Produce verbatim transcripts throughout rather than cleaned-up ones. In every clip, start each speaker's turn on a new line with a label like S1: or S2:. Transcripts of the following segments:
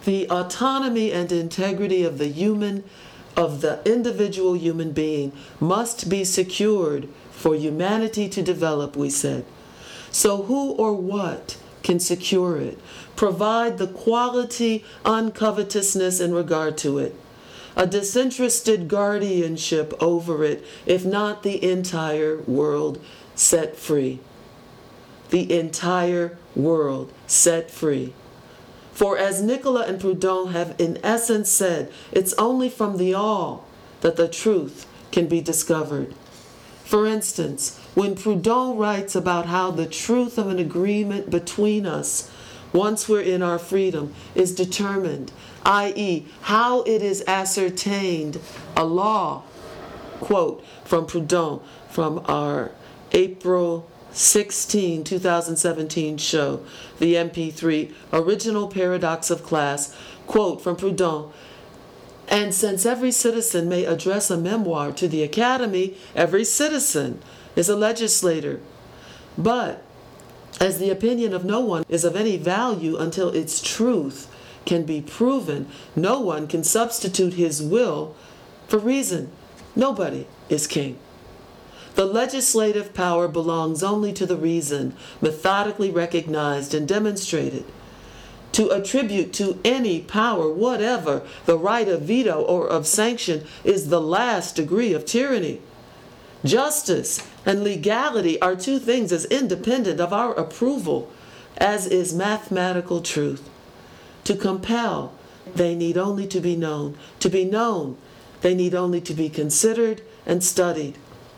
S1: The autonomy and integrity of the human, of the individual human being must be secured for humanity to develop, we said. So who or what can secure it? Provide the quality uncovetousness in regard to it, a disinterested guardianship over it, if not the entire world set free. The entire world set free. For as Nicola and Proudhon have in essence said, it's only from the all that the truth can be discovered. For instance, when Proudhon writes about how the truth of an agreement between us, once we're in our freedom, is determined, that is, how it is ascertained, a law, quote from Proudhon from our April sixteenth, twenty seventeen show, the M P three, Original Paradox of Class, quote from Proudhon. And since every citizen may address a memoir to the Academy, every citizen is a legislator. But as the opinion of no one is of any value until its truth can be proven, no one can substitute his will for reason. Nobody is king. The legislative power belongs only to the reason, methodically recognized and demonstrated. To attribute to any power whatever the right of veto or of sanction is the last degree of tyranny. Justice and legality are two things as independent of our approval as is mathematical truth. To compel, they need only to be known. To be known, they need only to be considered and studied.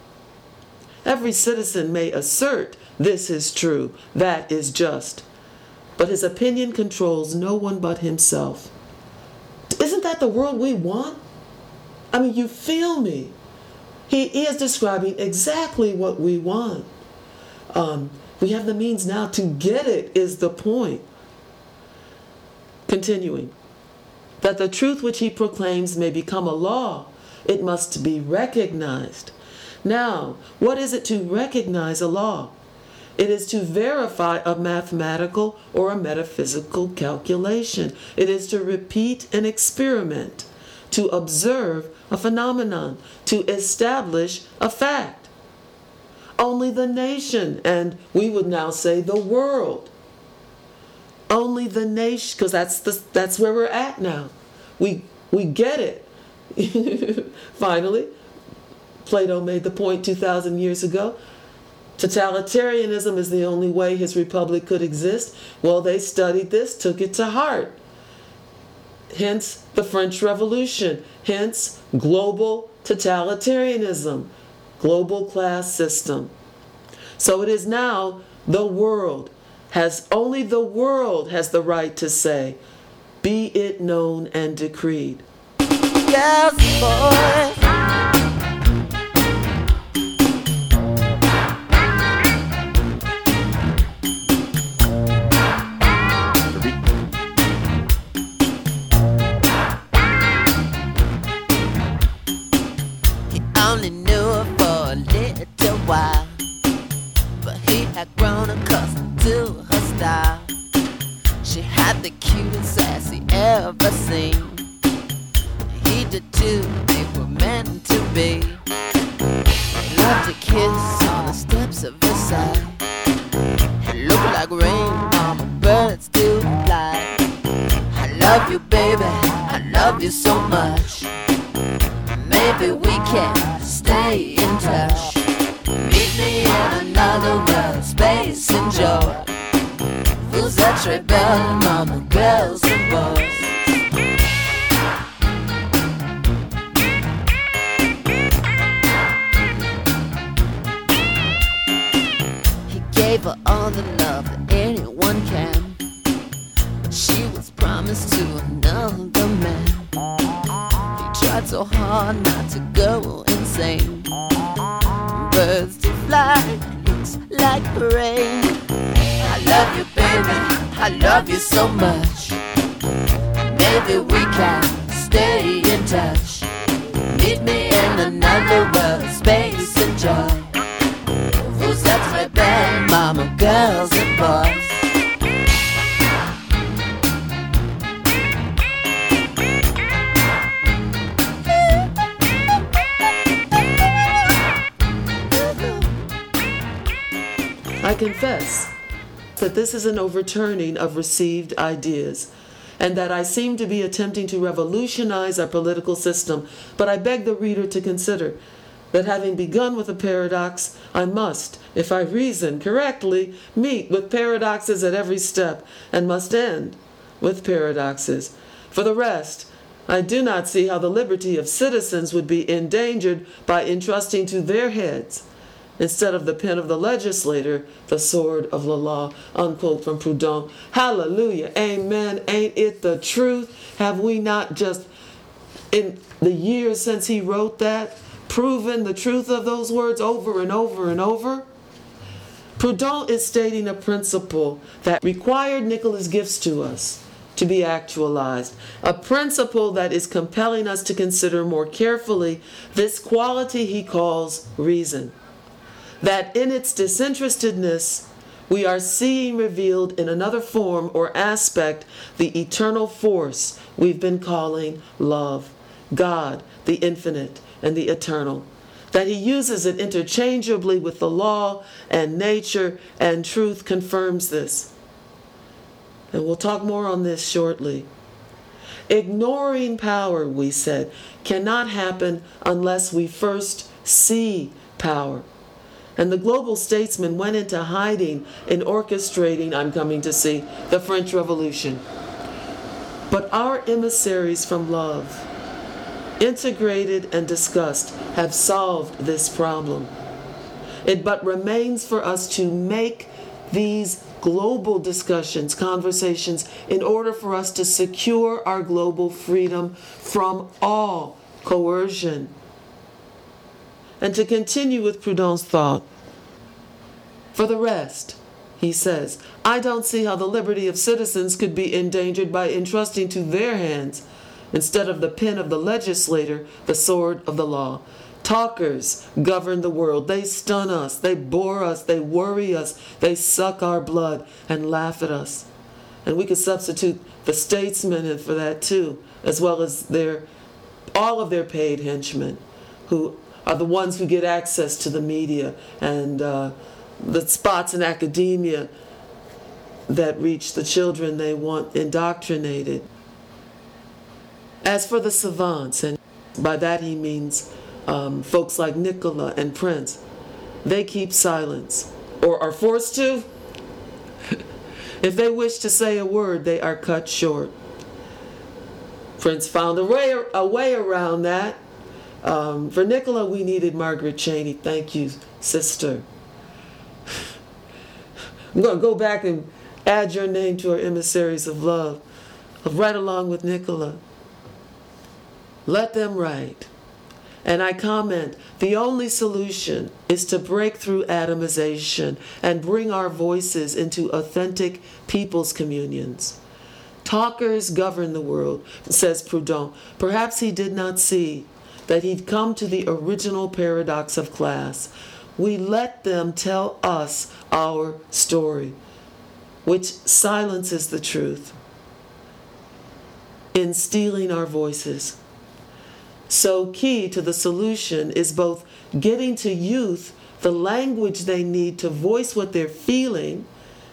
S1: Every citizen may assert this is true, that is just, but his opinion controls no one but himself. Isn't that the world we want? I mean, you feel me? He is describing exactly what we want. Um, we have the means now to get it, is the point. Continuing, that the truth which he proclaims may become a law, it must be recognized. Now, what is it to recognize a law? It is to verify a mathematical or a metaphysical calculation. It is to repeat an experiment, to observe a phenomenon, to establish a fact. Only the nation, and we would now say the world, only the nation, because that's the that's where we're at now. We we get it. Finally, Plato made the point two thousand years ago. Totalitarianism is the only way his republic could exist. Well, they studied this, took it to heart. Hence the French Revolution. Hence global totalitarianism, global class system. So it is now the world has, only the world has the right to say, be it known and decreed.
S2: Yes, boy. While, but he had grown accustomed to her style. She had the cutest ass he ever seen. He did too, they were meant to be. He loved to kiss on the steps of his side. It looked like rain on the birds do fly. I love you, baby, I love you so much. Maybe we can stay in touch. Meet me in another world, space and joy. Fools that rebel, mama, girls and boys. He gave her all the love that anyone can, but she was promised to another man. He tried so hard not to go insane. Birds to fly, looks like rain. I love you, baby, I love you so much. Maybe we can stay in touch. Meet me in another world, space and joy. Fools that rebel, mama, girls and boys.
S1: confess that this is an overturning of received ideas, and that I seem to be attempting to revolutionize our political system. But I beg the reader to consider that having begun with a paradox, I must, if I reason correctly, meet with paradoxes at every step, and must end with paradoxes. For the rest, I do not see how the liberty of citizens would be endangered by entrusting to their heads, instead of the pen of the legislator, the sword of the law. Unquote from Proudhon. Hallelujah. Amen. Ain't it the truth? Have we not just, in the years since he wrote that, proven the truth of those words over and over and over? Proudhon is stating a principle that required Nicola's gifts to us to be actualized, a principle that is compelling us to consider more carefully this quality he calls reason, that in its disinterestedness we are seeing revealed in another form or aspect the eternal force we've been calling love, God, the infinite and the eternal, that he uses it interchangeably with the law and nature, and truth confirms this. And we'll talk more on this shortly. Ignoring power, we said, cannot happen unless we first see power. And the global statesman went into hiding in orchestrating, I'm coming to see, the French Revolution. But our emissaries from love, integrated and discussed, have solved this problem. It but remains for us to make these global discussions, conversations, in order for us to secure our global freedom from all coercion. And to continue with Proudhon's thought, for the rest, he says, I don't see how the liberty of citizens could be endangered by entrusting to their hands, instead of the pen of the legislator, the sword of the law. Talkers govern the world. They stun us, they bore us, they worry us, they suck our blood and laugh at us. And we could substitute the statesmen for that too, as well as their all of their paid henchmen, who are the ones who get access to the media and uh, the spots in academia that reach the children they want indoctrinated. As for the savants, and by that he means um, folks like Nicola and Prince, they keep silence, or are forced to. If they wish to say a word, they are cut short. Prince found a way, a way around that. Um, for Nicola, we needed Margaret Cheney. Thank you, sister. I'm going to go back and add your name to our emissaries of love, right along with Nicola. Let them write. And I comment, the only solution is to break through atomization and bring our voices into authentic people's communions. Talkers govern the world, says Proudhon. Perhaps he did not see that he'd come to the original paradox of class. We let them tell us our story, which silences the truth in stealing our voices. So key to the solution is both getting to youth the language they need to voice what they're feeling,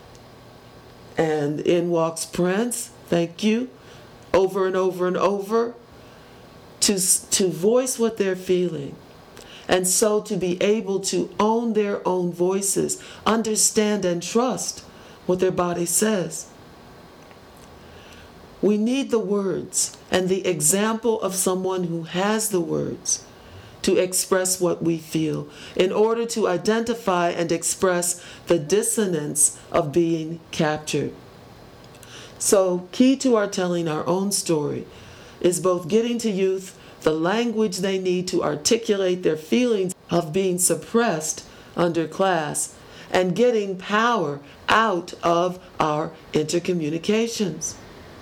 S1: and in walks Prince, thank you, over and over and over, to, to voice what they're feeling, and so to be able to own their own voices, understand and trust what their body says. We need the words and the example of someone who has the words to express what we feel in order to identify and express the dissonance of being captured. So, key to our telling our own story is both getting to youth the language they need to articulate their feelings of being suppressed under class, and getting power out of our intercommunications.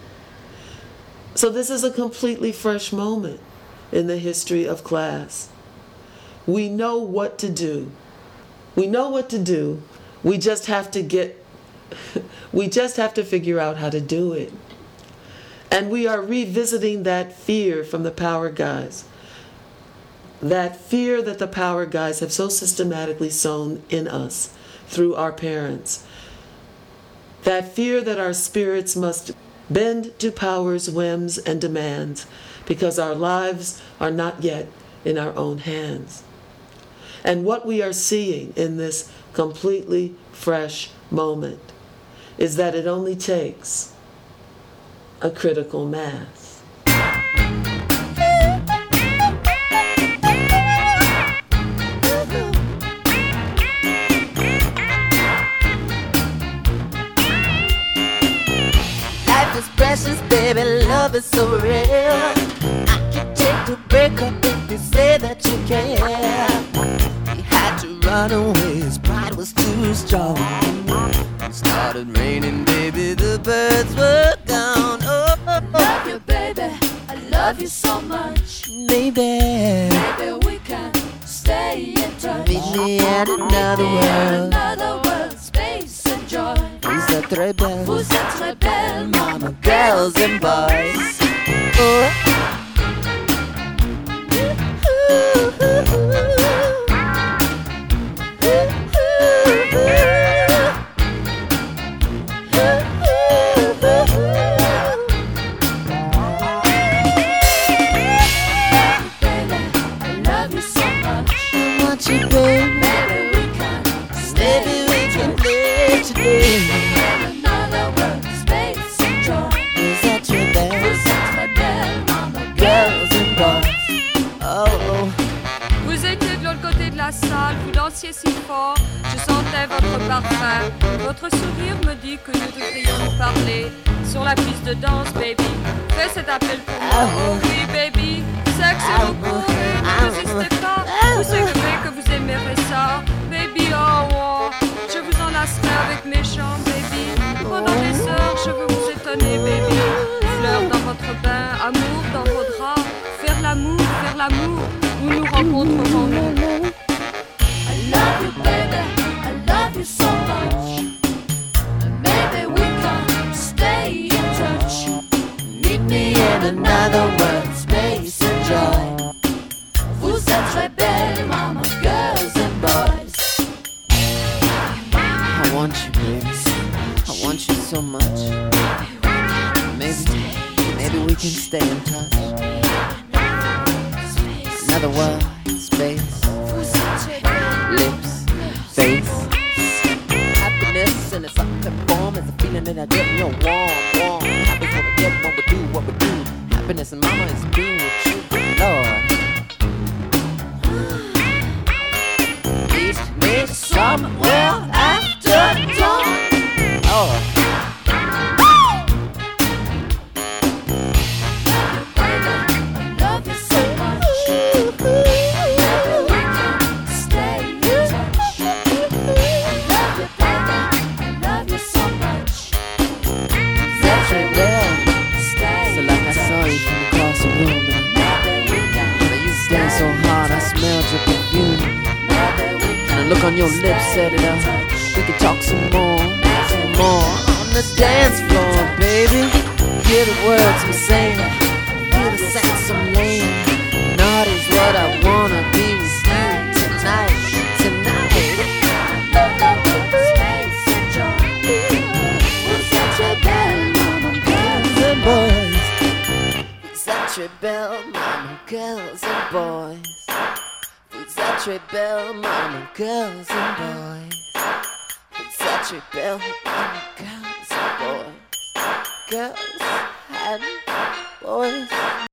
S1: So this is a completely fresh moment in the history of class. We know what to do. We know what to do. We just have to get, we just have to figure out how to do it. And we are revisiting that fear from the power guys. That fear that the power guys have so systematically sown in us. through our parents. That fear that our spirits must bend to power's whims and demands because our lives are not yet in our own hands. And what we are seeing in this completely fresh moment is that it only takes a critical mass.
S2: Is precious, baby, love is so real. I can take the break up if you say that you care. He had to run away, his pride was too strong. It started raining, baby, the birds were gone. Oh,
S3: I love you, baby, I love you so much.
S2: Baby,
S3: Maybe we can stay in touch.
S2: meet me in another world.
S3: Another world, space and joy.
S2: Vous êtes très belle,
S3: Vous êtes très belle, mama.
S2: girls and boys. Oh.
S4: Salle, vous dansiez si fort, je sentais votre parfum. Votre sourire me dit que nous devrions nous parler sur la piste de danse, baby. Fais cet appel pour moi, oh oui, baby. Sexe et beaucoup, ne résistez pas. Vous savez que vous aimerez ça, baby. Oh, oh. Je vous enlacerai avec mes chants, baby. Pendant des heures, je veux vous étonner, baby. Fleurs dans votre bain, amour dans vos draps. Faire l'amour, faire l'amour, où nous rencontrerons-nous.
S3: I love you, baby, I love you so much. Maybe we can stay in touch.
S2: Meet me in another world, space and joy.
S3: Vous êtes très belles, mama, girls and boys.
S2: I want you, baby. I want you so much. Maybe, maybe we can stay in touch. Another world, space, lips, face, happiness in its ultimate form is a feeling that I get in your warm, warm. Happy when we get when we do what we do. Happiness and mama is being with you, Lord. Meet me somewhere after dawn. Oh. Look on your lips, set it up. We can talk some more, some more on the dance floor, baby. Hear the words I'm saying, hear the sense I'm laying. Naughty's what I wanna be with you tonight, tonight. Such a belle, mama, girls and boys. Such a belle, mama, girls and boys. Such a belle, mama, girls and boys. Girls and boys.